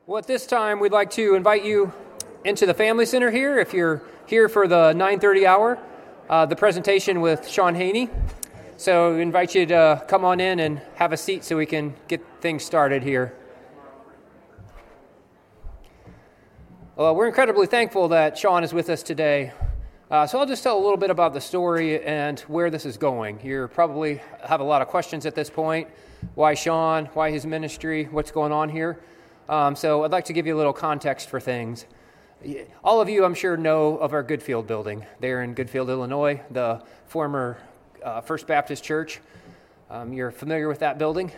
Well, at this time, we'd like to invite you into the Family Center here. If you're here for the 9:30 hour, the presentation with Sean Haney. So we invite you to come on in and have a seat so we can get things started here. Well, we're incredibly thankful that Sean is with us today. So I'll just tell a little bit about the story and where this is going. You probably have a lot of questions at this point. Why Sean? Why his ministry? What's going on here? So I'd like to give you a little context for things. All of you, I'm sure, know of our Goodfield building. They're in Goodfield, Illinois, the former First Baptist Church. You're familiar with that building?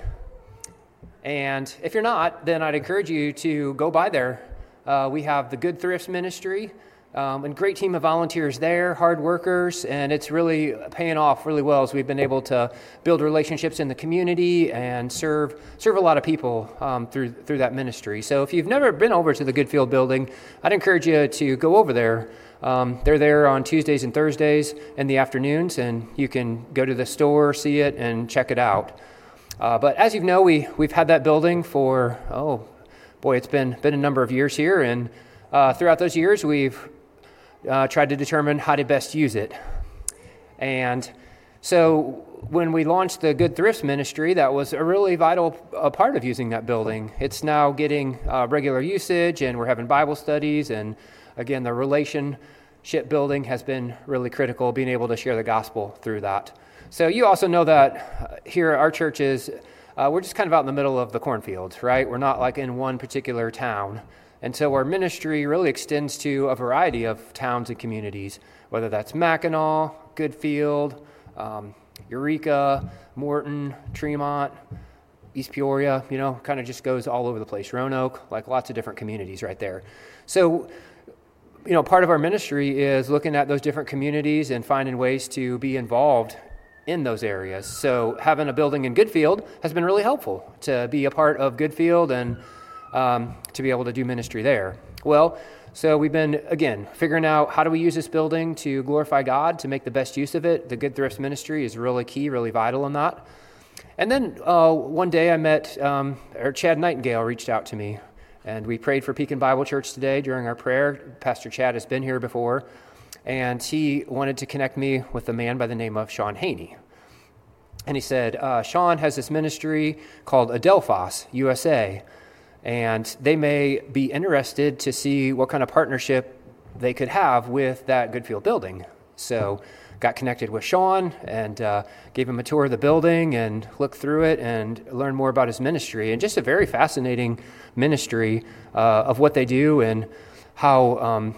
And if you're not, then I'd encourage you to go by there. We have the Good Thrifts Ministry, and great team of volunteers there, hard workers, and it's really paying off really well as we've been able to build relationships in the community and serve a lot of people through that ministry. So if you've never been over to the Goodfield building, I'd encourage you to go over there. They're there on Tuesdays and Thursdays in the afternoons, and you can go to the store, see it, and check it out. But as you know, we've had that building for, it's been a number of years here, and throughout those years, we've tried to determine how to best use it. And so when we launched the Good Thrifts Ministry, that was a really vital part of using that building. It's now getting regular usage, and we're having Bible studies, and again, the relationship building has been really critical, being able to share the gospel through that. So you also know that here at our churches, we're just kind of out in the middle of the cornfields, right? We're not like in one particular town. And so our ministry really extends to a variety of towns and communities, whether that's Mackinac, Goodfield, Eureka, Morton, Tremont, East Peoria, kind of just goes all over the place. Roanoke, like lots of different communities right there. So, part of our ministry is looking at those different communities and finding ways to be involved in those areas. So having a building in Goodfield has been really helpful to be a part of Goodfield and to be able to do ministry there. Well, so we've been, again, figuring out how do we use this building to glorify God, to make the best use of it. The Good Thrifts Ministry is really key, really vital in that. And then one day I met, Chad Nightingale reached out to me, and we prayed for Pekin Bible Church today during our prayer. Pastor Chad has been here before, and he wanted to connect me with a man by the name of Sean Haney. And he said, Sean has this ministry called Adelphos USA, and they may be interested to see what kind of partnership they could have with that Goodfield building. So got connected with Sean and gave him a tour of the building and looked through it and learned more about his ministry. And just a very fascinating ministry of what they do and how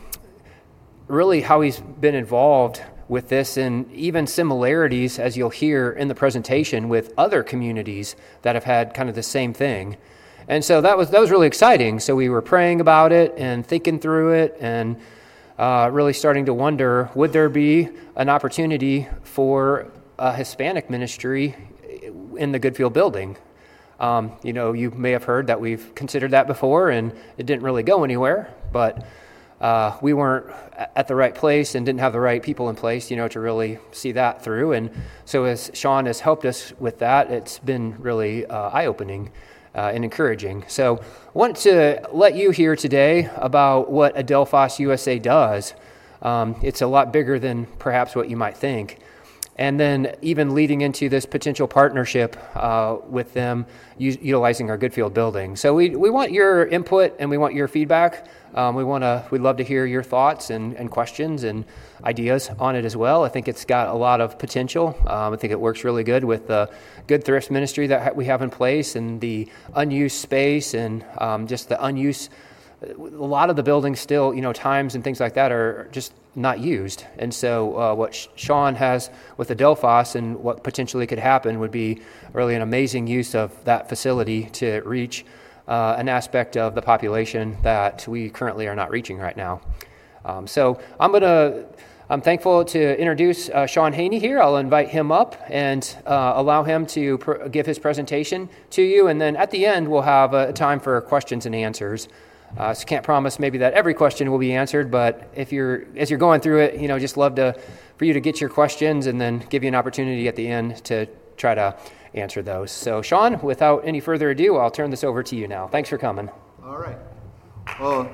he's been involved with this, and even similarities, as you'll hear in the presentation, with other communities that have had kind of the same thing. And so that was really exciting. So we were praying about it and thinking through it and really starting to wonder, would there be an opportunity for a Hispanic ministry in the Goodfield building? You may have heard that we've considered that before, and it didn't really go anywhere, but we weren't at the right place and didn't have the right people in place, to really see that through. And so as Sean has helped us with that, it's been really eye-opening and encouraging. So I want to let you hear today about what Adelphos USA does. It's a lot bigger than perhaps what you might think. And then even leading into this potential partnership with them utilizing our Goodfield building. So we want your input and we want your feedback. We'd love to hear your thoughts and questions and ideas on it as well. I think it's got a lot of potential. I think it works really good with the Good Thrifts Ministry that we have in place and the unused space and just the unused. A lot of the buildings still, times and things like that are just not used. And so what Sean has with Adelphos and what potentially could happen would be really an amazing use of that facility to reach an aspect of the population that we currently are not reaching right now. So I'm thankful to introduce Sean Haney here. I'll invite him up and allow him to give his presentation to you. And then at the end, we'll have a time for questions and answers. So can't promise maybe that every question will be answered, but as you're going through it, just love for you to get your questions and then give you an opportunity at the end to try to answer those. So Sean, without any further ado, I'll turn this over to you now. Thanks for coming. All right. Well,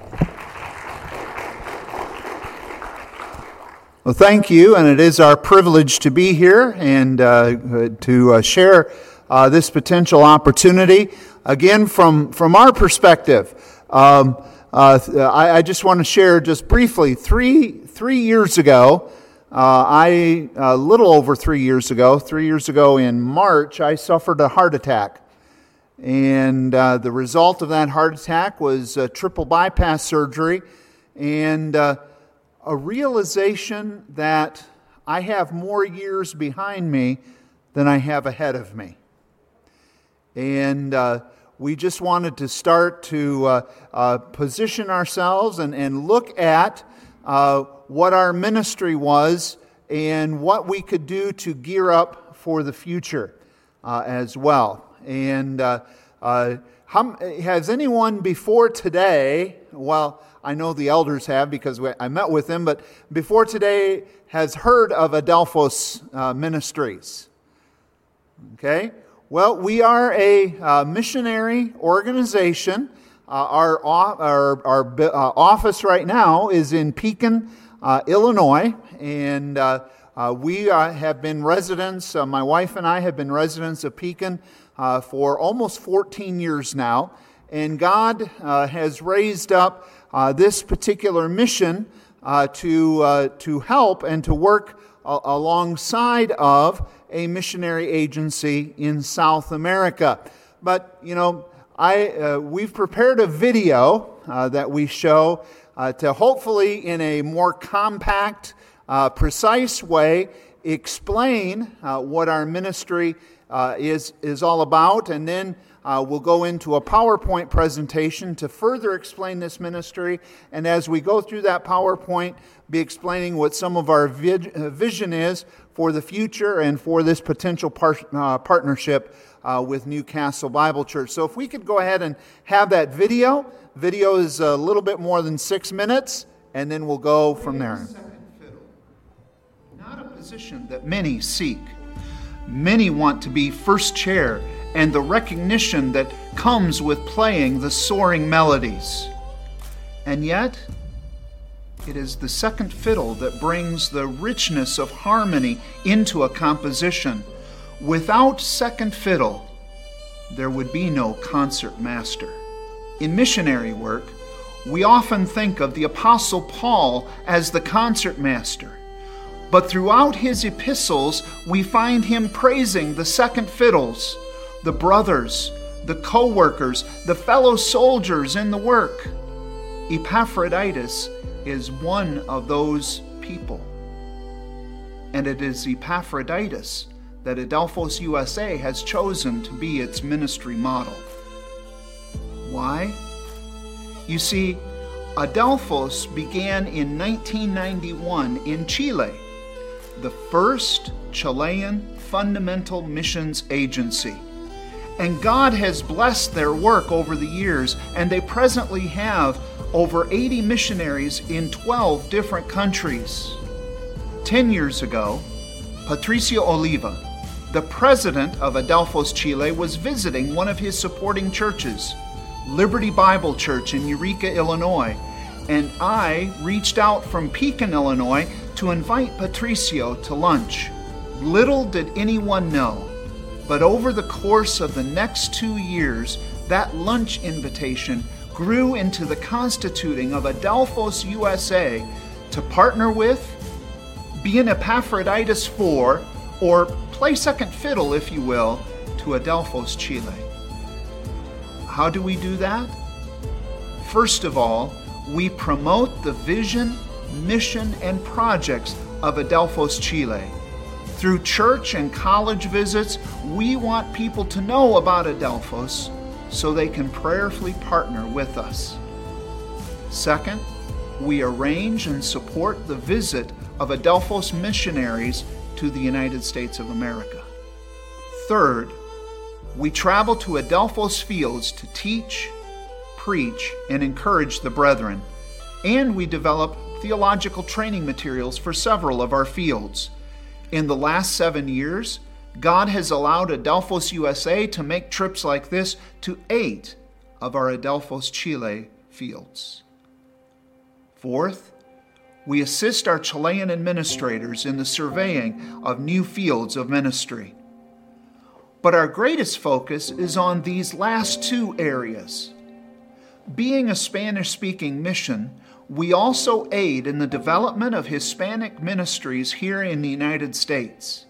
thank you, and it is our privilege to be here and to share this potential opportunity. Again, from our perspective, I just want to share just briefly. 3 years ago, a little over 3 years ago in March, I suffered a heart attack. And the result of that heart attack was triple bypass surgery and a realization that I have more years behind me than I have ahead of me. And we just wanted to start to position ourselves and look at what our ministry was and what we could do to gear up for the future as well. And has anyone before today, well, I know the elders have because I met with them, but before today has heard of Adelphos Ministries? Okay. Well, we are a missionary organization. Our office right now is in Pekin, Illinois, and we have been residents, my wife and I have been residents of Pekin for almost 14 years now, and God has raised up this particular mission to help and to work alongside of a missionary agency in South America. But, we've prepared a video that we show to hopefully in a more compact, precise way explain what our ministry is all about, and then we'll go into a PowerPoint presentation to further explain this ministry, and as we go through that PowerPoint, be explaining what some of our vision is for the future and for this potential partnership with Newcastle Bible Church. So if we could go ahead and have that video. Video is a little bit more than 6 minutes, and then we'll go from there. Second fiddle. Not a position that many seek. Many want to be first chair and the recognition that comes with playing the soaring melodies. And yet, it is the second fiddle that brings the richness of harmony into a composition. Without second fiddle, there would be no concert master. In missionary work, we often think of the Apostle Paul as the concert master. But throughout his epistles, we find him praising the second fiddles, the brothers, the co-workers, the fellow soldiers in the work. Epaphroditus is one of those people. And it is Epaphroditus that Adelphos USA has chosen to be its ministry model. Why? You see, Adelphos began in 1991 in Chile, the first Chilean fundamental missions agency. And God has blessed their work over the years, and they presently have over 80 missionaries in 12 different countries. 10 years ago, Patricio Oliva, the president of Adelphos Chile, was visiting one of his supporting churches, Liberty Bible Church in Eureka, Illinois, and I reached out from Pekin, Illinois, to invite Patricio to lunch. Little did anyone know, but over the course of the next 2 years, that lunch invitation grew into the constituting of Adelphos USA to partner with, be an Epaphroditus for, or play second fiddle, if you will, to Adelphos Chile. How do we do that? First of all, we promote the vision, mission, and projects of Adelphos Chile. Through church and college visits, we want people to know about Adelphos so they can prayerfully partner with us. Second, we arrange and support the visit of Adelphos missionaries to the United States of America. Third, we travel to Adelphos fields to teach, preach, and encourage the brethren, and we develop theological training materials for several of our fields. In the last 7 years, God has allowed Adelphos USA to make trips like this to 8 of our Adelphos Chile fields. Fourth, we assist our Chilean administrators in the surveying of new fields of ministry. But our greatest focus is on these last two areas. Being a Spanish-speaking mission, we also aid in the development of Hispanic ministries here in the United States.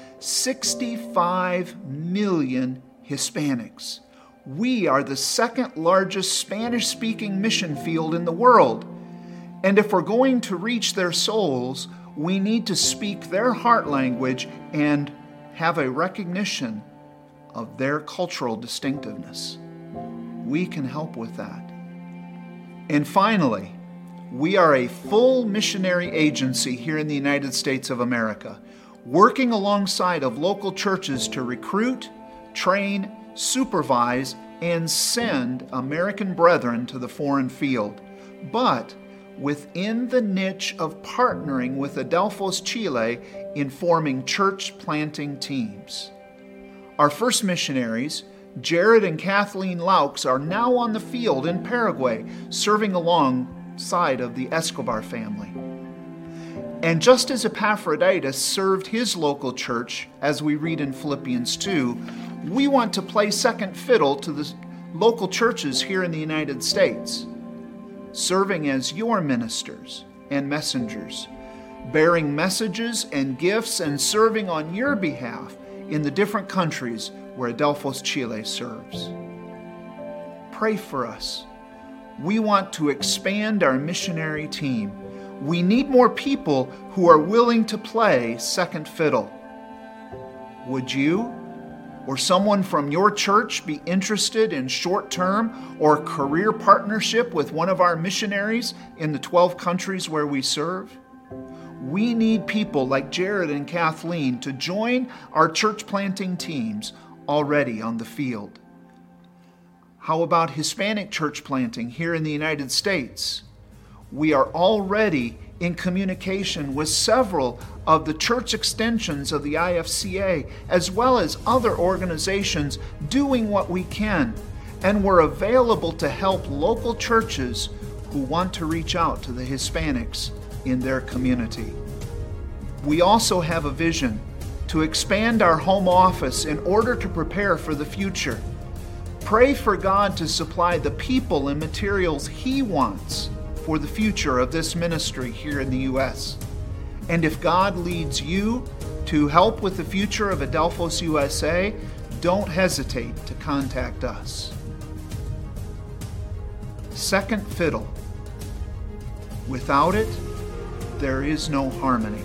65 million Hispanics. We are the second largest Spanish-speaking mission field in the world. And if we're going to reach their souls, we need to speak their heart language and have a recognition of their cultural distinctiveness. We can help with that. And finally, we are a full missionary agency here in the United States of America, working alongside of local churches to recruit, train, supervise, and send American brethren to the foreign field, but within the niche of partnering with Adelphos Chile in forming church planting teams. Our first missionaries, Jared and Kathleen Laux, are now on the field in Paraguay, serving alongside of the Escobar family. And just as Epaphroditus served his local church, as we read in Philippians 2, we want to play second fiddle to the local churches here in the United States, serving as your ministers and messengers, bearing messages and gifts and serving on your behalf in the different countries where Adelphos Chile serves. Pray for us. We want to expand our missionary team. We need more people who are willing to play second fiddle. Would you or someone from your church be interested in short-term or career partnership with one of our missionaries in the 12 countries where we serve? We need people like Jared and Kathleen to join our church planting teams already on the field. How about Hispanic church planting here in the United States? We are already in communication with several of the church extensions of the IFCA, as well as other organizations doing what we can, and we're available to help local churches who want to reach out to the Hispanics in their community. We also have a vision to expand our home office in order to prepare for the future. Pray for God to supply the people and materials He wants for the future of this ministry here in the U.S. And if God leads you to help with the future of Adelphos USA, don't hesitate to contact us. Second fiddle. Without it, there is no harmony.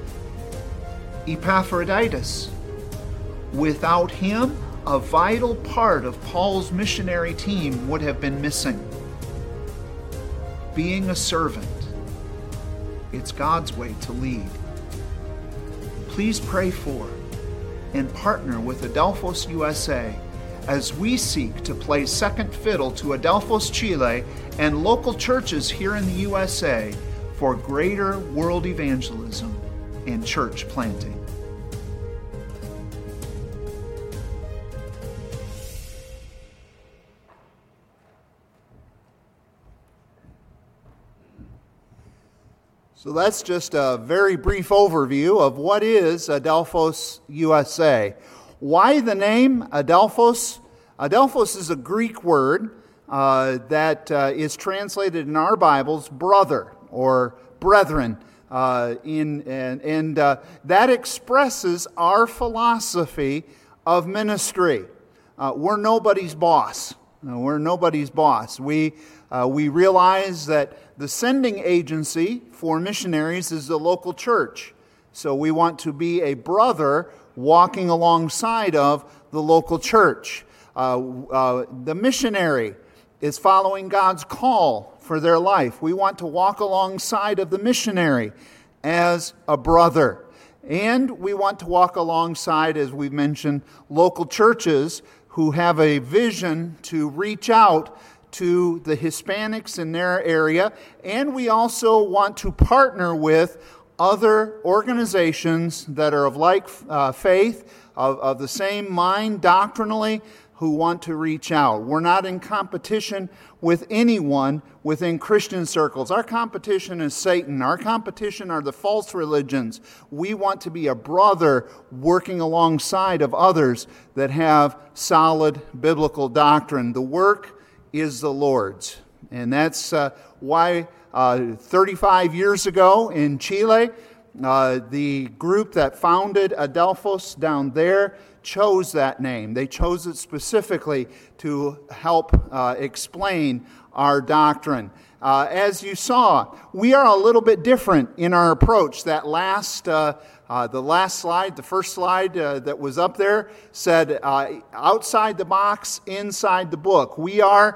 Epaphroditus. Without him, a vital part of Paul's missionary team would have been missing. Being a servant, it's God's way to lead. Please pray for and partner with Adelphos USA as we seek to play second fiddle to Adelphos Chile and local churches here in the USA for greater world evangelism and church planting. So that's just a very brief overview of what is Adelphos USA. Why the name Adelphos? Adelphos is a Greek word that is translated in our Bibles brother or brethren. That expresses our philosophy of ministry. We're nobody's boss. We're nobody's boss. We realize that the sending agency for missionaries is the local church. So we want to be a brother walking alongside of the local church. The missionary is following God's call for their life. We want to walk alongside of the missionary as a brother. And we want to walk alongside, as we've mentioned, local churches who have a vision to reach out to the Hispanics in their area, and we also want to partner with other organizations that are of like faith, of the same mind doctrinally, who want to reach out. We're not in competition with anyone within Christian circles. Our competition is Satan. Our competition are the false religions. We want to be a brother working alongside of others that have solid biblical doctrine. The work is the Lord's. And that's why 35 years ago in Chile, the group that founded Adelphos down there chose that name. They chose it specifically to help explain our doctrine. As you saw, we are a little bit different in our approach. That the last slide, the first slide that was up there, said outside the box, inside the book. We are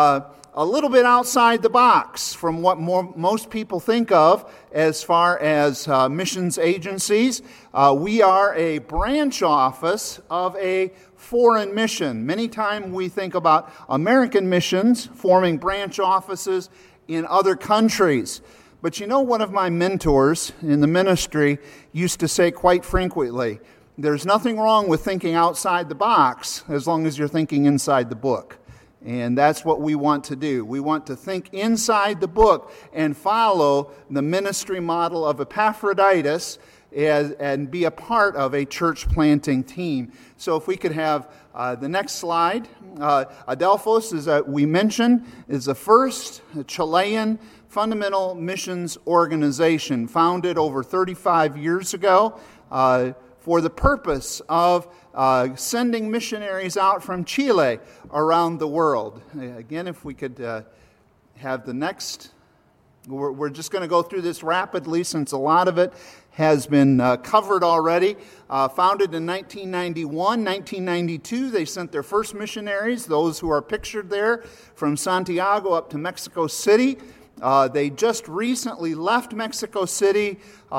a little bit outside the box from what most people think of as far as missions agencies. We are a branch office of a foreign mission. Many times we think about American missions forming branch offices in other countries. But you know, one of my mentors in the ministry used to say quite frequently, there's nothing wrong with thinking outside the box as long as you're thinking inside the book. And that's what we want to do. We want to think inside the book and follow the ministry model of Epaphroditus and be a part of a church planting team. So if we could have the next slide. Adelphos, as we mentioned, is the first Chilean fundamental missions organization founded over 35 years ago for the purpose of sending missionaries out from Chile around the world. Again, if we could have the next. We're just going to go through this rapidly since a lot of it has been covered already. Founded in 1991, 1992, they sent their first missionaries, those who are pictured there, from Santiago up to Mexico City. They just recently left Mexico City.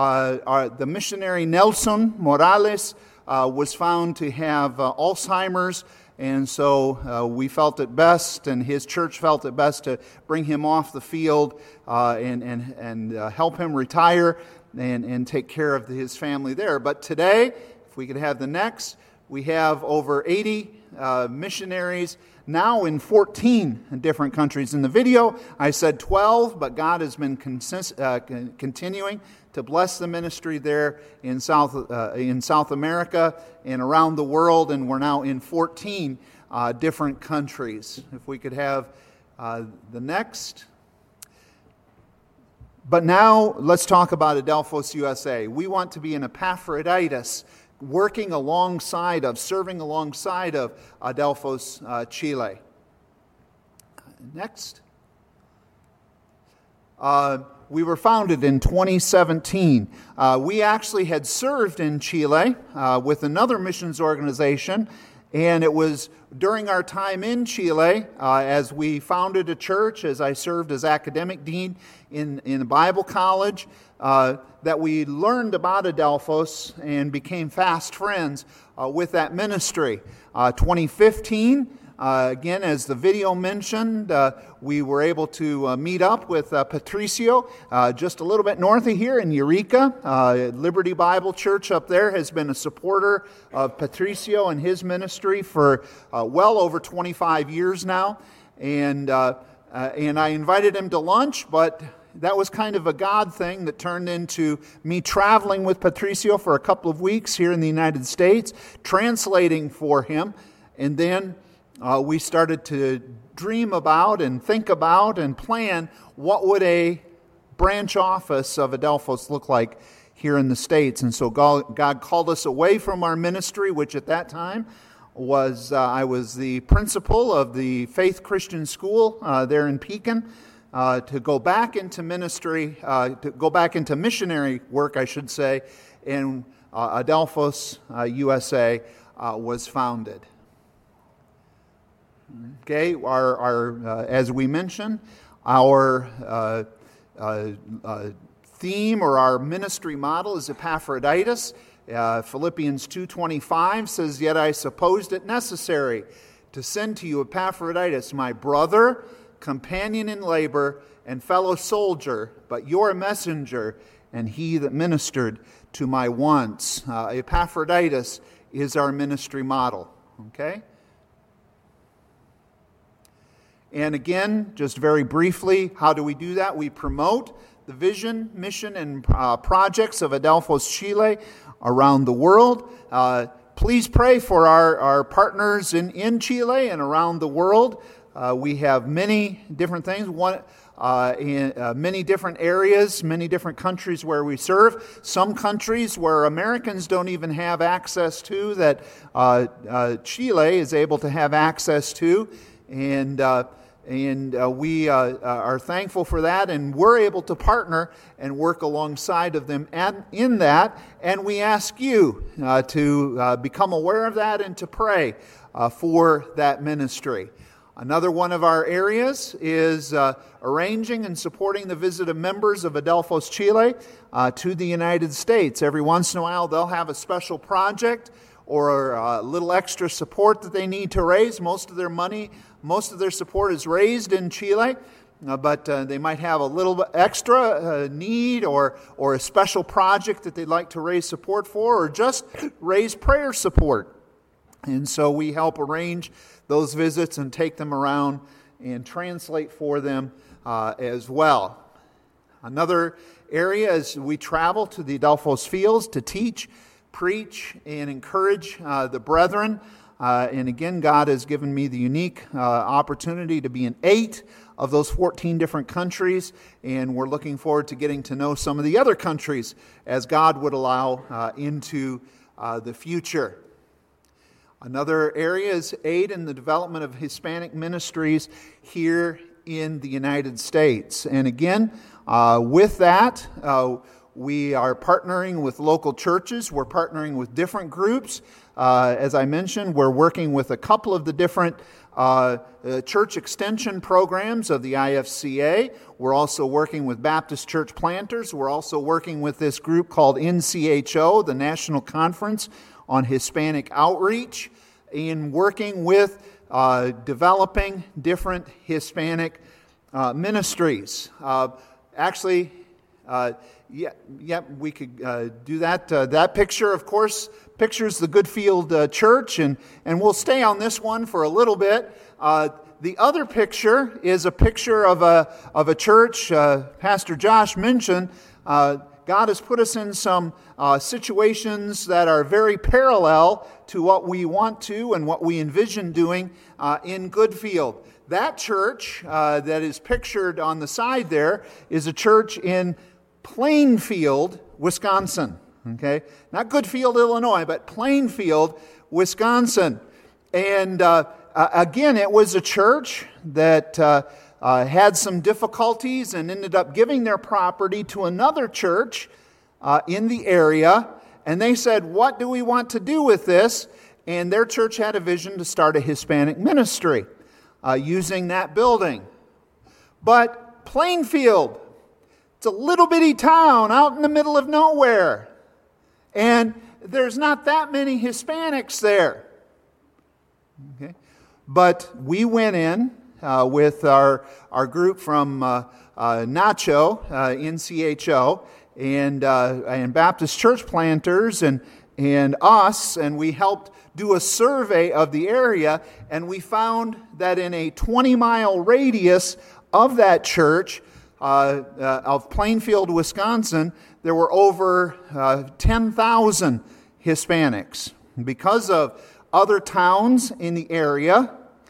The missionary Nelson Morales was found to have Alzheimer's, and so we felt it best, and his church felt it best to bring him off the field and help him retire and take care of his family there. But today, if we could have the next, we have over 80 missionaries now in 14 different countries. In the video, I said 12, but God has been continuing to bless the ministry there in South America and around the world, and we're now in 14 different countries. If we could have the next. But now let's talk about Adelphos USA. We want to be an Epaphroditus working alongside of, serving alongside of Adelphos, Chile. Next. We were founded in 2017. We actually had served in Chile with another missions organization, and it was during our time in Chile, as we founded a church, as I served as academic dean in a Bible college, that we learned about Adelphos and became fast friends with that ministry. 2015, again, as the video mentioned, we were able to meet up with Patricio just a little bit north of here in Eureka. Liberty Bible Church up there has been a supporter of Patricio and his ministry for well over 25 years now. And I invited him to lunch, but that was kind of a God thing that turned into me traveling with Patricio for a couple of weeks here in the United States, translating for him, and then we started to dream about and think about and plan what would a branch office of Adelphos look like here in the States. And so God called us away from our ministry, which at that time was, I was the principal of the Faith Christian School there in Pekin, to go back into ministry, to go back into missionary work, I should say, and Adelphos USA was founded. Okay, as we mentioned, our theme or our ministry model is Epaphroditus. Philippians 2:25 says, "Yet I supposed it necessary to send to you Epaphroditus, my brother, companion in labor, and fellow soldier, but your messenger, and he that ministered to my wants." Epaphroditus is our ministry model. Okay? And again, just very briefly, how do we do that? We promote the vision, mission, and projects of Adelphos Chile around the world. Please pray for our partners in Chile and around the world. We have many different things, in many different areas, many different countries where we serve. Some countries where Americans don't even have access to, that Chile is able to have access to. And we are thankful for that, and we're able to partner and work alongside of them in that. And we ask you to become aware of that and to pray for that ministry. Another one of our areas is arranging and supporting the visit of members of Adelphos Chile to the United States. Every once in a while, they'll have a special project or a little extra support that they need to raise. Most of their support is raised in Chile, but they might have a little extra need or a special project that they'd like to raise support for, or just raise prayer support. And so we help arrange those visits and take them around and translate for them as well. Another area is we travel to the Adelphos fields to teach, preach, and encourage the brethren. And again, God has given me the unique opportunity to be in 8 of those 14 different countries, and we're looking forward to getting to know some of the other countries as God would allow into the future. Another area is aid in the development of Hispanic ministries here in the United States. And again, with that, we are partnering with local churches. We're partnering with different groups. As I mentioned, we're working with a couple of the different church extension programs of the IFCA. We're also working with Baptist Church Planters. We're also working with this group called NCHO, the National Conference on Hispanic Outreach, in working with developing different Hispanic ministries. We could do that. That picture, of course, pictures the Goodfield Church, and we'll stay on this one for a little bit. The other picture is a picture of a church. Pastor Josh mentioned God has put us in some situations that are very parallel to what we want to and what we envision doing in Goodfield. That church that is pictured on the side there is a church in Plainfield, Wisconsin. Okay, not Goodfield, Illinois, but Plainfield, Wisconsin. And again, it was a church that had some difficulties and ended up giving their property to another church in the area. And they said, what do we want to do with this? And their church had a vision to start a Hispanic ministry using that building. But Plainfield, it's a little bitty town out in the middle of nowhere. And there's not that many Hispanics there. Okay. But we went in with our group from Nacho, NCHO, and Baptist Church Planters and us, and we helped do a survey of the area, and we found that in a 20-mile radius of that church, of Plainfield, Wisconsin, there were over 10,000 Hispanics. Because of other towns in the area,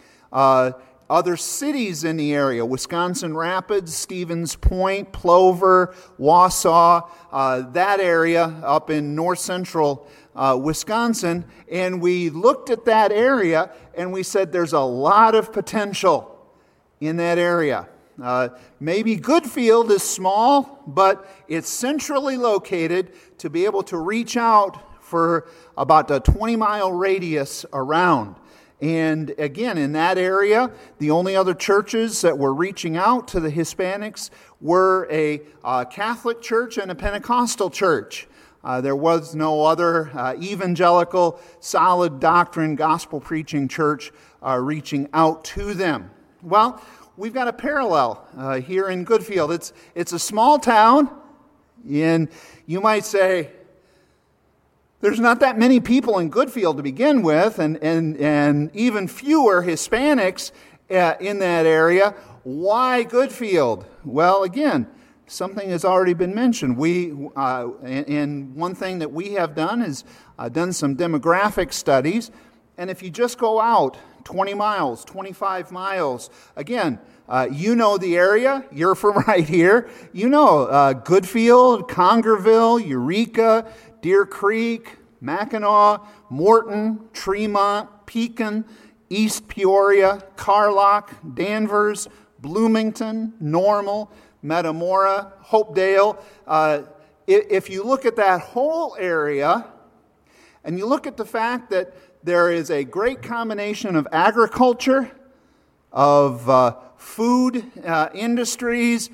other cities in the area, Wisconsin Rapids, Stevens Point, Plover, Wausau, that area up in north central Wisconsin, and we looked at that area and we said there's a lot of potential in that area. Maybe Goodfield is small, but it's centrally located to be able to reach out for about a 20-mile radius around. And again, in that area, the only other churches that were reaching out to the Hispanics were a Catholic church and a Pentecostal church. There was no other evangelical, solid doctrine, gospel-preaching church reaching out to them. Well, we've got a parallel here in Goodfield. It's a small town, and you might say, there's not that many people in Goodfield to begin with, and even fewer Hispanics. in that area. Why Goodfield? Well, again, something has already been mentioned. And one thing that we have done is done some demographic studies. And if you just go out 20 miles, 25 miles, again, you know the area. You're from right here. You know Goodfield, Congerville, Eureka, Deer Creek, Mackinac, Morton, Tremont, Pekin, East Peoria, Carlock, Danvers, Bloomington, Normal, Metamora, Hopedale. If you look at that whole area, and you look at the fact that there is a great combination of agriculture, of food industries,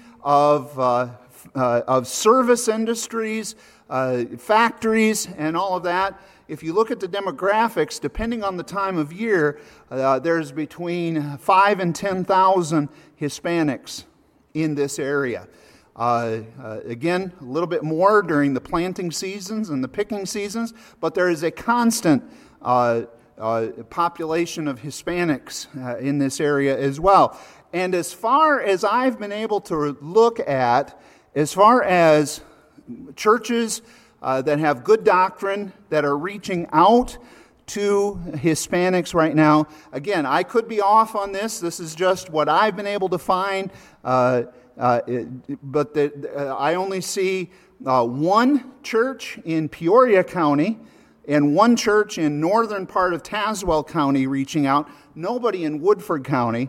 of service industries, factories, and all of that. If you look at the demographics, depending on the time of year, there's between 5,000 and 10,000 Hispanics in this area. Again, a little bit more during the planting seasons and the picking seasons, but there is a constant population of Hispanics in this area as well. And as far as I've been able to look at, as far as churches that have good doctrine, that are reaching out to Hispanics right now, again, I could be off on this. This is just what I've been able to find. But I only see one church in Peoria County and one church in northern part of Tazewell County reaching out. Nobody in Woodford County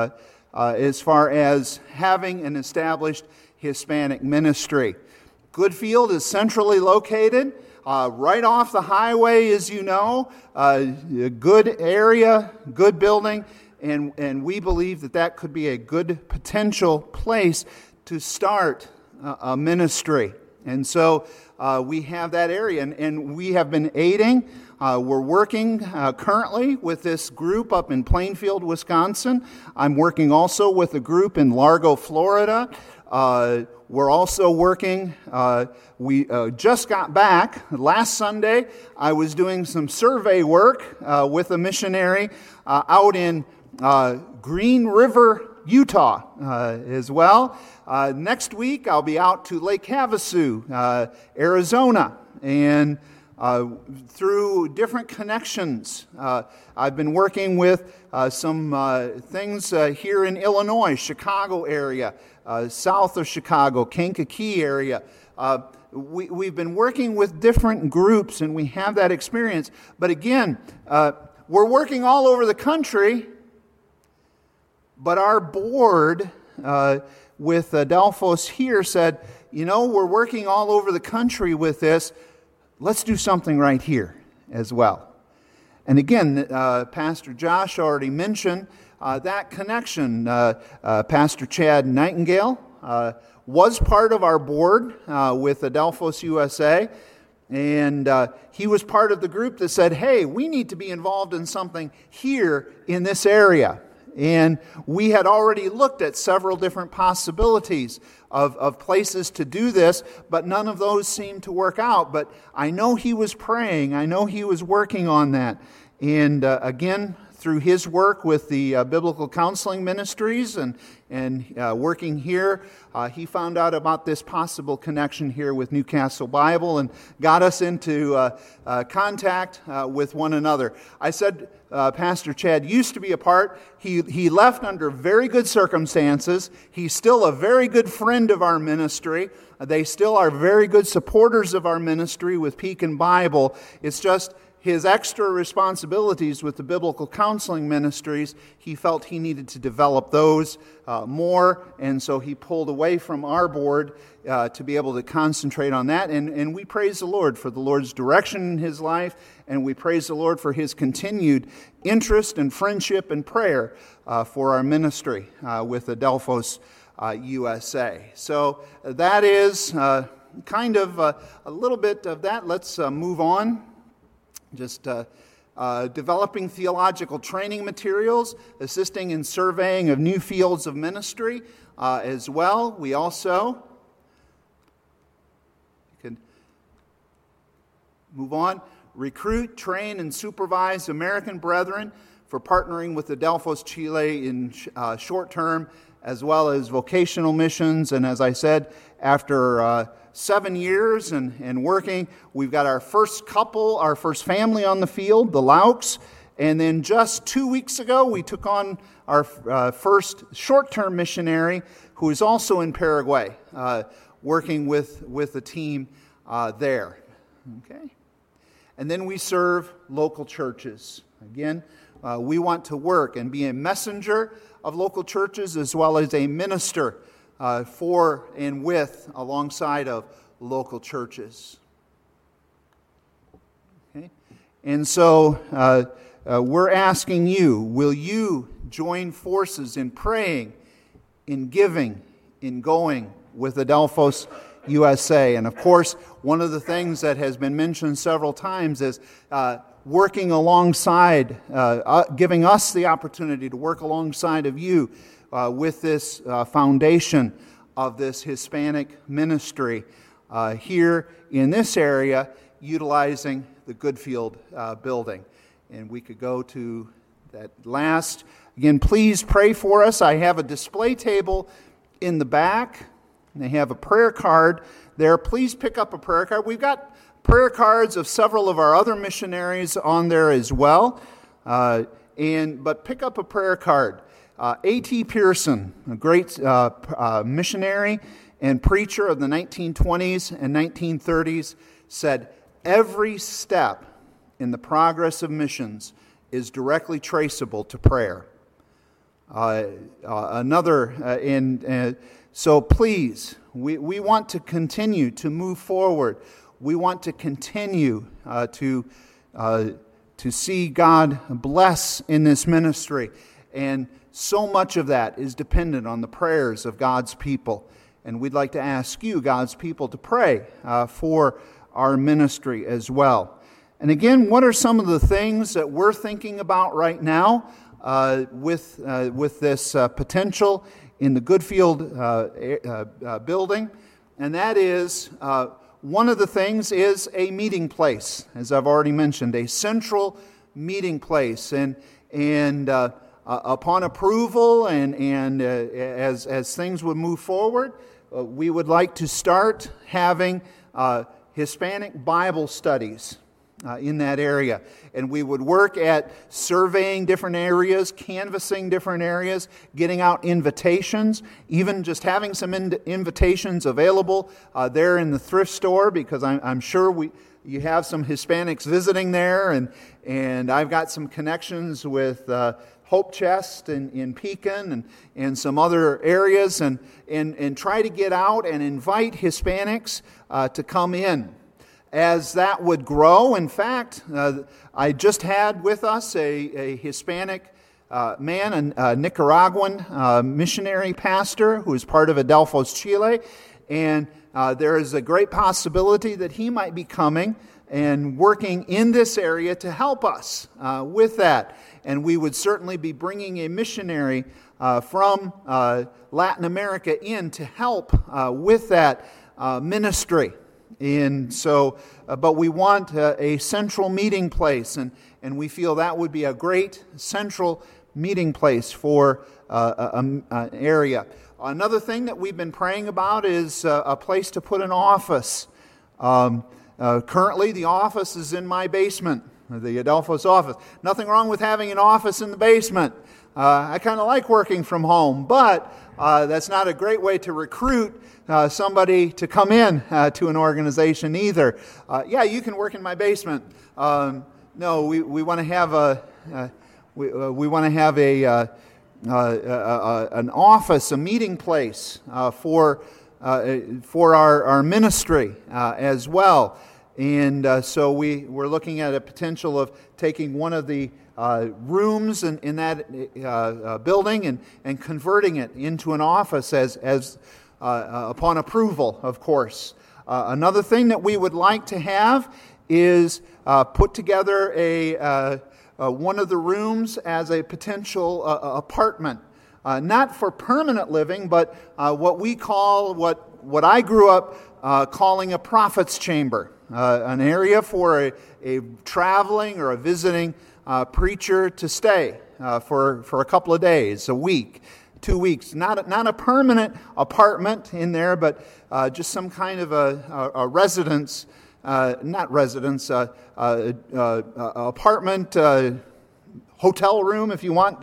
as far as having an established Hispanic ministry. Goodfield is centrally located, right off the highway, as you know. A good area, good building, and we believe that that could be a good potential place to start a ministry. And so we have that area, and we have been aiding. We're working currently with this group up in Plainfield, Wisconsin. I'm working also with a group in Largo, Florida. We're also working, we just got back. Last Sunday, I was doing some survey work with a missionary out in Green River, Utah as well. Next week, I'll be out to Lake Havasu, Arizona, and through different connections, I've been working with some things here in Illinois, Chicago area, south of Chicago, Kankakee area. We've been working with different groups, and we have that experience. But again, we're working all over the country, but our board with Adelphos here said, you know, we're working all over the country with this. Let's do something right here as well. And again, Pastor Josh already mentioned that connection. Pastor Chad Nightingale was part of our board with Adelphos USA, and he was part of the group that said, hey, we need to be involved in something here in this area. And we had already looked at several different possibilities of places to do this, but none of those seemed to work out. But I know he was praying. I know he was working on that. And again, through his work with the Biblical Counseling Ministries and working here, he found out about this possible connection here with Newcastle Bible and got us into contact with one another. I said Pastor Chad used to be a part. He left under very good circumstances. He's still a very good friend of our ministry. They still are very good supporters of our ministry with Pekin Bible. It's just his extra responsibilities with the Biblical Counseling Ministries, he felt he needed to develop those more, and so he pulled away from our board to be able to concentrate on that. And we praise the Lord for the Lord's direction in his life, and we praise the Lord for his continued interest and friendship and prayer for our ministry with Adelphos USA. So that is kind of a little bit of that. Let's move on. Just developing theological training materials, assisting in surveying of new fields of ministry as well. We also can move on. Recruit, train, and supervise American brethren for partnering with Adelphos Chile in short term as well as vocational missions. And as I said, after 7 years and working, we've got our first couple, our first family on the field, the Lauks. And then just 2 weeks ago, we took on our first short-term missionary who is also in Paraguay, working with the team there. Okay. And then we serve local churches. Again, we want to work and be a messenger of local churches as well as a minister for and with alongside of local churches. Okay. And so we're asking you, will you join forces in praying, in giving, in going with Adelphos USA? And of course, one of the things that has been mentioned several times is working alongside, giving us the opportunity to work alongside of you with this foundation of this Hispanic ministry here in this area, utilizing the Goodfield building. And we could go to that last. Again, please pray for us. I have a display table in the back. They have a prayer card there. Please pick up a prayer card. We've got prayer cards of several of our other missionaries on there as well. But pick up a prayer card. A.T. Pearson, a great missionary and preacher of the 1920s and 1930s, said, "Every step in the progress of missions is directly traceable to prayer." So please, we want to continue to move forward. We want to continue to see God bless in this ministry. And so much of that is dependent on the prayers of God's people. And we'd like to ask you, God's people, to pray for our ministry as well. And again, what are some of the things that we're thinking about right now with this potential in the Goodfield building? And that is, one of the things is a meeting place, as I've already mentioned, a central meeting place. And upon approval and as things would move forward, we would like to start having Hispanic Bible studies in that area. And we would work at surveying different areas, canvassing different areas, getting out invitations, even just having some invitations available there in the thrift store, because I'm sure you have some Hispanics visiting there, and I've got some connections with Hope Chest in Pekin and some other areas, and try to get out and invite Hispanics to come in. As that would grow, in fact, I just had with us a Hispanic man, a Nicaraguan missionary pastor who is part of Adelphos Chile, and there is a great possibility that he might be coming and working in this area to help us with that. And we would certainly be bringing a missionary from Latin America in to help with that ministry. And so, but we want a central meeting place, and we feel that would be a great central meeting place for an area. Another thing that we've been praying about is a place to put an office. Currently, the office is in my basement, the Adelphos office. Nothing wrong with having an office in the basement. I kind of like working from home, but that's not a great way to recruit somebody to come in to an organization either. Yeah, you can work in my basement. No, we want to have an office, a meeting place for our ministry as well. And so we're looking at a potential of taking one of the rooms in that building and converting it into an office as upon approval, of course. Another thing that we would like to have is put together one of the rooms as a potential apartment, not for permanent living, but what we call, what I grew up calling a prophet's chamber, an area for a traveling or a visiting preacher to stay for a couple of days, a week, 2 weeks. Not a permanent apartment in there, but just some kind of a residence, not residence, apartment, hotel room, if you want,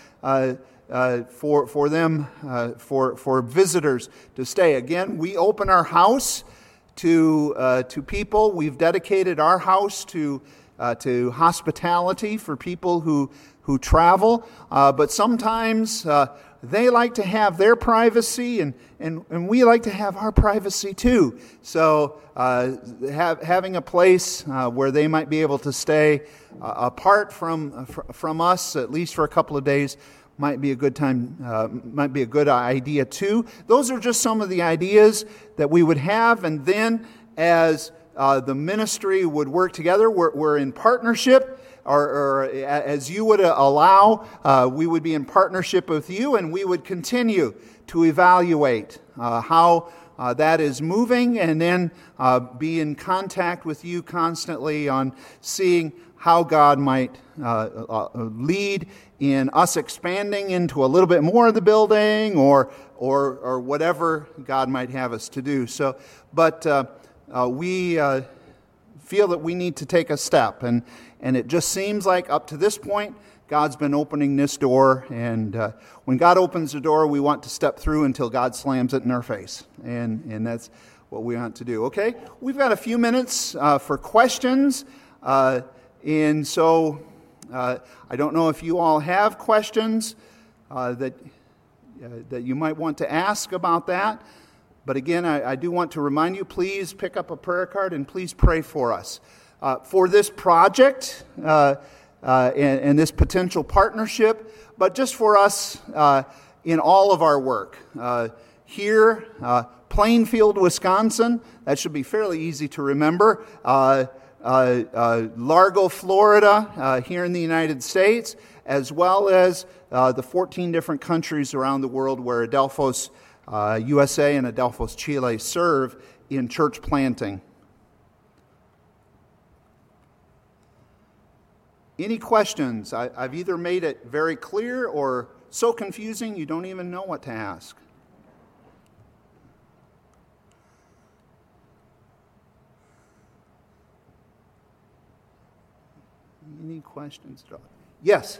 for them, for visitors to stay. Again, we open our house to people. We've dedicated our house to hospitality for people who travel. But sometimes they like to have their privacy, and we like to have our privacy too. So having a place where they might be able to stay apart from us, at least for a couple of days, might be a good time, might be a good idea too. Those are just some of the ideas that we would have, and then as the ministry would work together, we're in partnership, or as you would allow, we would be in partnership with you, and we would continue to evaluate how that is moving, and then be in contact with you constantly on seeing how God might lead in us expanding into a little bit more of the building, or whatever God might have us to do. So, but we feel that we need to take a step, and it just seems like up to this point, God's been opening this door, and when God opens the door, we want to step through until God slams it in our face, and that's what we want to do. Okay, we've got a few minutes for questions, and so I don't know if you all have questions that you might want to ask about that. But again, I do want to remind you, please pick up a prayer card and please pray for us. For this project and this potential partnership, but just for us in all of our work. Here, Plainfield, Wisconsin, that should be fairly easy to remember. Largo, Florida, here in the United States, as well as the 14 different countries around the world where Adelphos USA and Adelphos Chile serve in church planting. Any questions? I've either made it very clear or so confusing you don't even know what to ask. Any questions? Yes?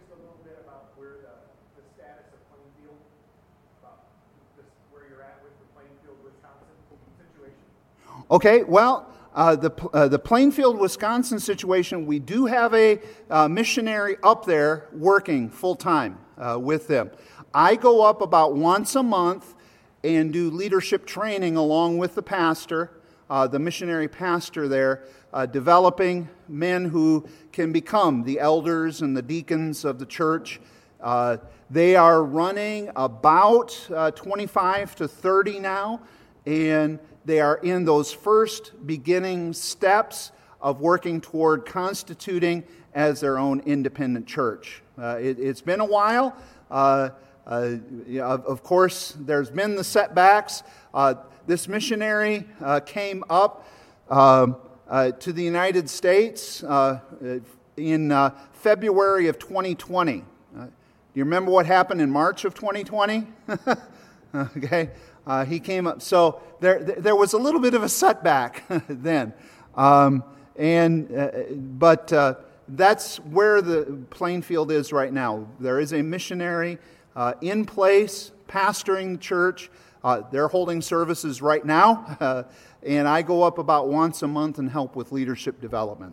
Okay, well, the Plainfield, Wisconsin situation, we do have a missionary up there working full-time with them. I go up about once a month and do leadership training along with the pastor, the missionary pastor there, developing men who can become the elders and the deacons of the church. They are running about 25 to 30 now, and they are in those first beginning steps of working toward constituting as their own independent church. It's been a while. Of course, there's been the setbacks. This missionary came up to the United States in February of 2020. Do you remember what happened in March of 2020? Okay. He came up, so there was a little bit of a setback then, but that's where the Plainfield is right now. There is a missionary in place, pastoring the church. They're holding services right now, and I go up about once a month and help with leadership development.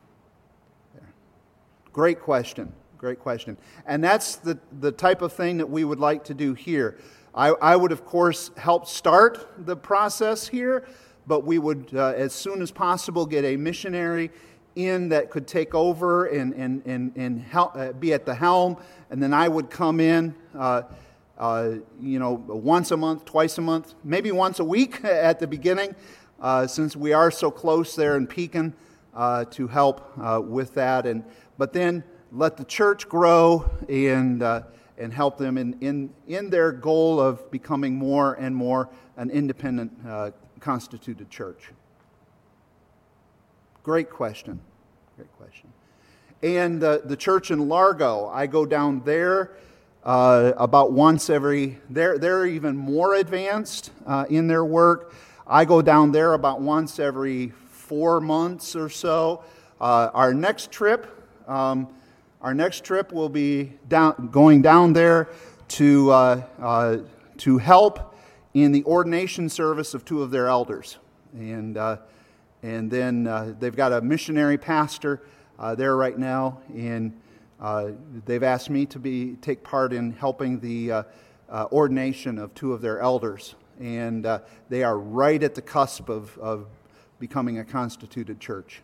Great question, and that's the type of thing that we would like to do here. I would, of course, help start the process here, but we would, as soon as possible, get a missionary in that could take over and help, be at the helm, and then I would come in, once a month, twice a month, maybe once a week at the beginning, since we are so close there in Pekin, to help with that, but then let the church grow and help them in their goal of becoming more and more an independent, constituted church. Great question. and the church in Largo. I go down there about once every. They're even more advanced in their work. I go down there about once every 4 months or so. Our next trip will be going down there to help in the ordination service of 2 of their elders, and then they've got a missionary pastor there right now, and they've asked me to take part in helping the ordination of 2 of their elders, and they are right at the cusp of becoming a constituted church.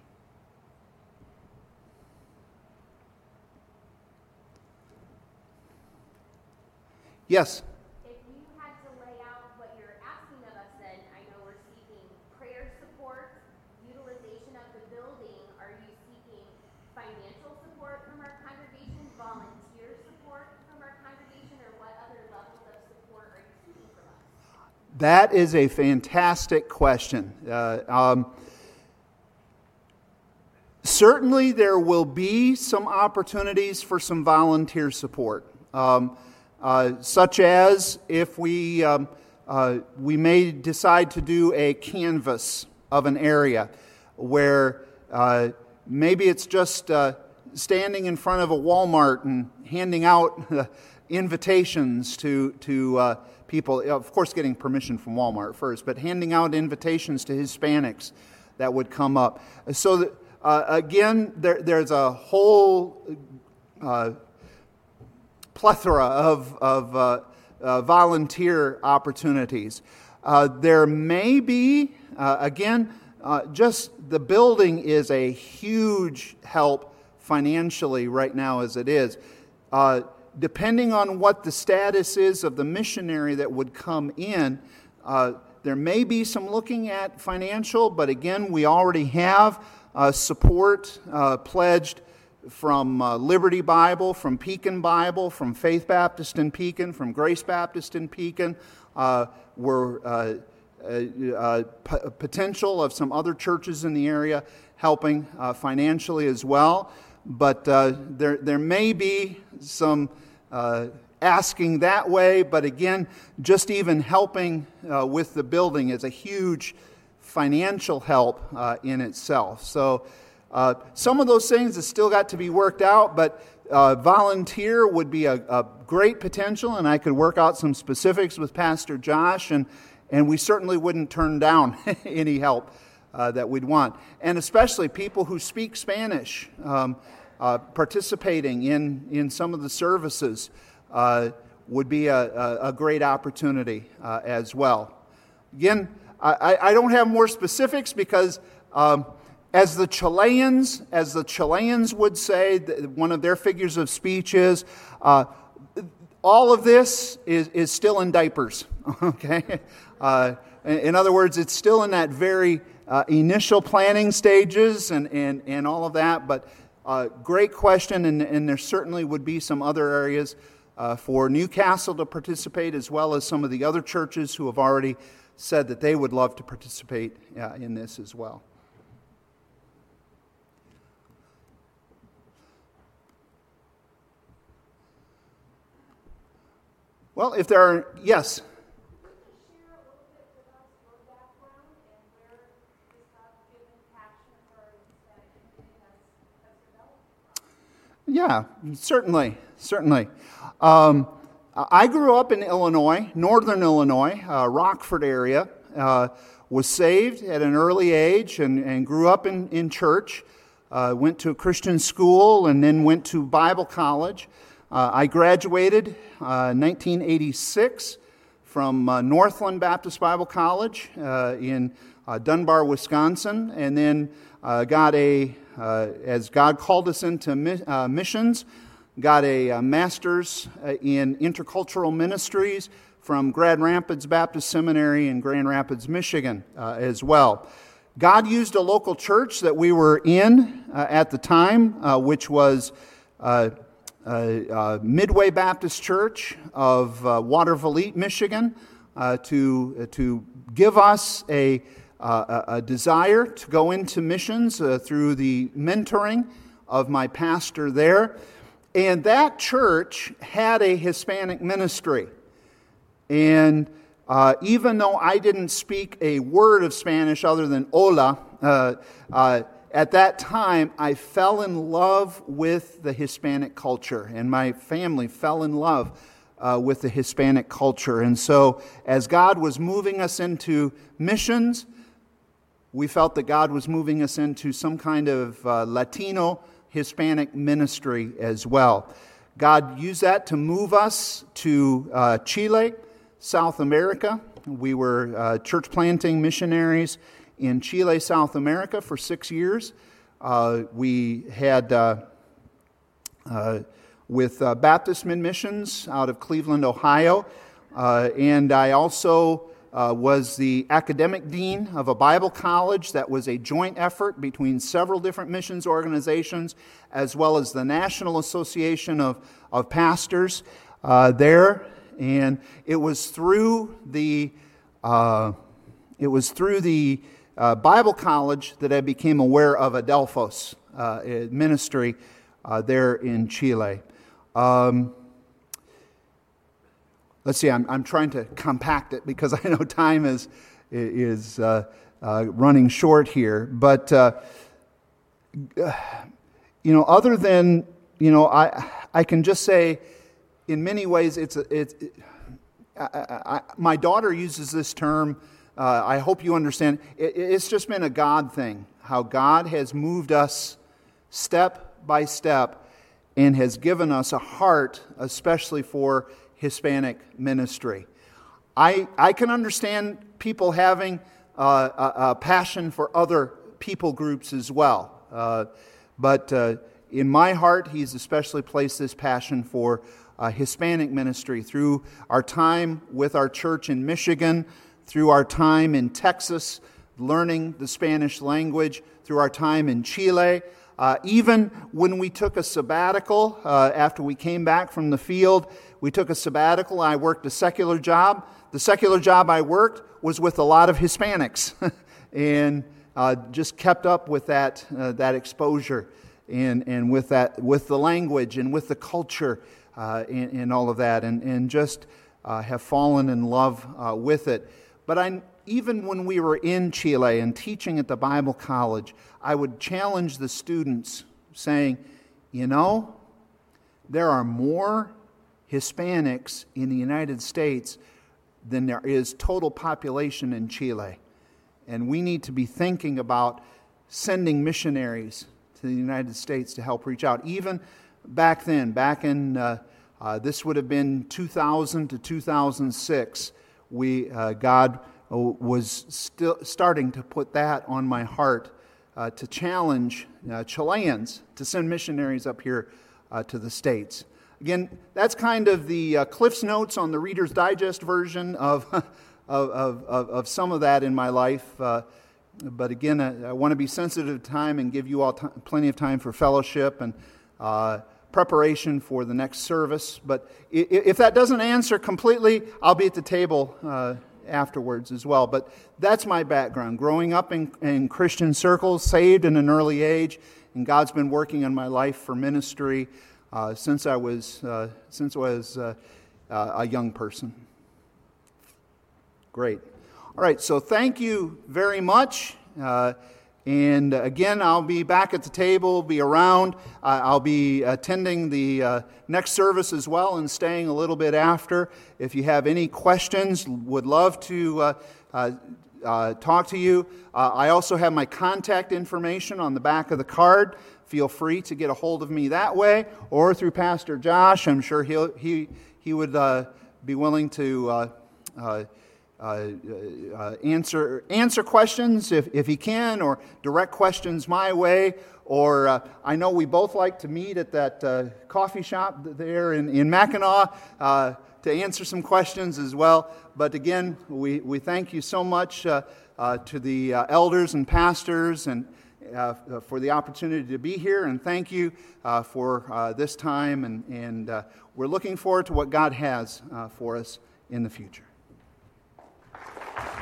Yes? If you had to lay out what you're asking of us, then I know we're seeking prayer support, utilization of the building. Are you seeking financial support from our congregation, volunteer support from our congregation, or what other levels of support are you seeking from us? That is a fantastic question. Certainly there will be some opportunities for some volunteer support. Such as if we may decide to do a canvas of an area where maybe it's just standing in front of a Walmart and handing out invitations to people, of course getting permission from Walmart first, but handing out invitations to Hispanics that would come up. So that, again, there's a whole plethora of volunteer opportunities. There may be, just the building is a huge help financially right now as it is. Depending on what the status is of the missionary that would come in, there may be some looking at financial, but again, we already have support pledged from Liberty Bible, from Pekin Bible, from Faith Baptist in Pekin, from Grace Baptist in Pekin. We're potential of some other churches in the area helping financially as well. But there may be some asking that way, but again, just even helping with the building is a huge financial help in itself. So some of those things have still got to be worked out, but volunteer would be a great potential, and I could work out some specifics with Pastor Josh, and we certainly wouldn't turn down any help that we'd want. And especially people who speak Spanish, participating in some of the services would be a great opportunity as well. Again, I don't have more specifics because as the Chileans would say, one of their figures of speech is, all of this is still in diapers, okay? In other words, it's still in that very initial planning stages and all of that, but great question, and there certainly would be some other areas for Newcastle to participate, as well as some of the other churches who have already said that they would love to participate in this as well. Well, if there are, yes? Could you share a little bit with us your background and where this God-given passion for that has developed? Yeah, certainly. I grew up in Illinois, northern Illinois, Rockford area. Was saved at an early age and grew up in church. Went to a Christian school and then went to Bible college. I graduated in 1986 from Northland Baptist Bible College in Dunbar, Wisconsin, and then got as God called us into missions, got a master's in intercultural ministries from Grand Rapids Baptist Seminary in Grand Rapids, Michigan as well. God used a local church that we were in at the time, which was Midway Baptist Church of Waterville, Michigan, to give us a desire to go into missions through the mentoring of my pastor there. And that church had a Hispanic ministry. And even though I didn't speak a word of Spanish other than hola, at that time I fell in love with the Hispanic culture, and my family fell in love with the Hispanic culture. And so as God was moving us into missions, we felt that God was moving us into some kind of Latino Hispanic ministry as well. God used that to move us to Chile, South America. We were church planting missionaries in Chile, South America for 6 years. We had with Baptist Missions out of Cleveland, Ohio. And I also was the academic dean of a Bible college that was a joint effort between several different missions organizations, as well as the National Association of Pastors there. And it was through the Bible college that I became aware of Adelphos ministry there in Chile. Let's see, I'm trying to compact it because I know time is running short here. But, other than, I can just say in many ways my daughter uses this term, I hope you understand, it's just been a God thing, how God has moved us step by step and has given us a heart, especially for Hispanic ministry. I can understand people having a passion for other people groups as well. But in my heart, He's especially placed this passion for Hispanic ministry through our time with our church in Michigan, through our time in Texas, learning the Spanish language, through our time in Chile. Even when we took a sabbatical, after we came back from the field, we took a sabbatical. I worked a secular job. The secular job I worked was with a lot of Hispanics, and just kept up with that exposure, and with the language and with the culture, and all of that, and just have fallen in love with it. But even when we were in Chile and teaching at the Bible college, I would challenge the students saying, there are more Hispanics in the United States than there is total population in Chile. And we need to be thinking about sending missionaries to the United States to help reach out. Even back then, back in, this would have been 2000 to 2006, God was still starting to put that on my heart to challenge Chileans to send missionaries up here to the States. Again, that's kind of the Cliff's Notes on the Reader's Digest version of some of that in my life. But again, I want to be sensitive to time and give you all plenty of time for fellowship and preparation for the next service. But if that doesn't answer completely, I'll be at the table afterwards as well. But that's my background. Growing up in Christian circles, saved in an early age, and God's been working on my life for ministry since I was a young person. Great. All right, so thank you very much. And again, I'll be back at the table, be around. I'll be attending the next service as well and staying a little bit after. If you have any questions, would love to talk to you. I also have my contact information on the back of the card. Feel free to get a hold of me that way or through Pastor Josh. I'm sure he would be willing to answer questions if he can, or direct questions my way. Or I know we both like to meet at that coffee shop there in Mackinac to answer some questions as well. But again, we thank you so much to the elders and pastors and for the opportunity to be here, and thank you for this time, and we're looking forward to what God has for us in the future.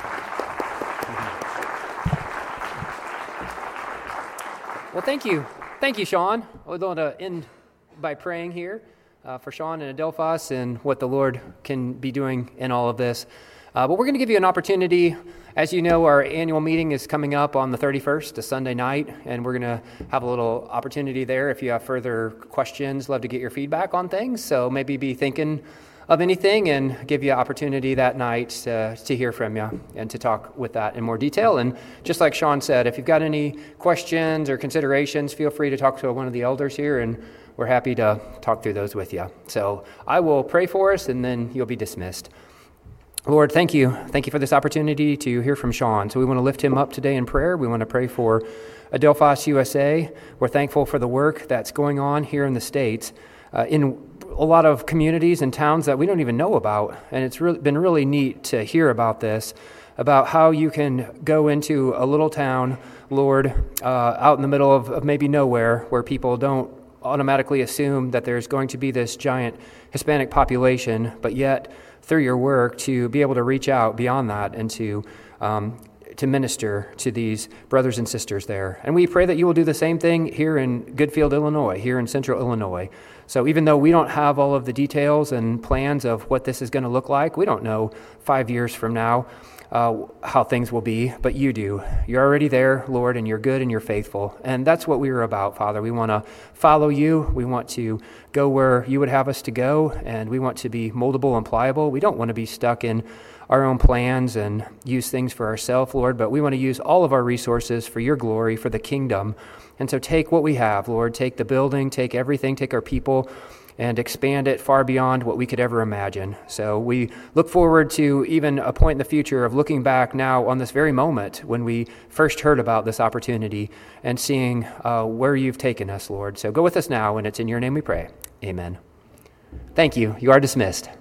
Well, thank you, thank you, Sean. I would want to end by praying here for Sean and Adelphos and what the Lord can be doing in all of this. But we're going to give you an opportunity. As you know, our annual meeting is coming up on the 31st, a Sunday night, and we're going to have a little opportunity there. If you have further questions, love to get your feedback on things. So maybe be thinking of anything and give you an opportunity that night to hear from you and to talk with that in more detail. And just like Sean said, if you've got any questions or considerations, feel free to talk to one of the elders here, and we're happy to talk through those with you. So I will pray for us, and then you'll be dismissed. Lord, thank you. Thank you for this opportunity to hear from Sean. So we want to lift him up today in prayer. We want to pray for Adelphos USA. We're thankful for the work that's going on here in the States, in a lot of communities and towns that we don't even know about. And it's been really neat to hear about this, about how you can go into a little town, Lord, out in the middle of maybe nowhere, where people don't automatically assume that there's going to be this giant Hispanic population, but yet through your work to be able to reach out beyond that and to minister to these brothers and sisters there. And we pray that you will do the same thing here in Goodfield, Illinois, here in central Illinois. So even though we don't have all of the details and plans of what this is going to look like, we don't know 5 years from now how things will be, but you do. You're already there, Lord, and you're good and you're faithful. And that's what we are about, Father. We want to follow you. We want to go where you would have us to go, and we want to be moldable and pliable. We don't want to be stuck in our own plans and use things for ourselves, Lord, but we want to use all of our resources for your glory, for the kingdom. And so take what we have, Lord. Take the building, take everything, take our people, and expand it far beyond what we could ever imagine. So we look forward to even a point in the future of looking back now on this very moment when we first heard about this opportunity and seeing where you've taken us, Lord. So go with us now, and it's in your name we pray. Amen. Thank you. You are dismissed.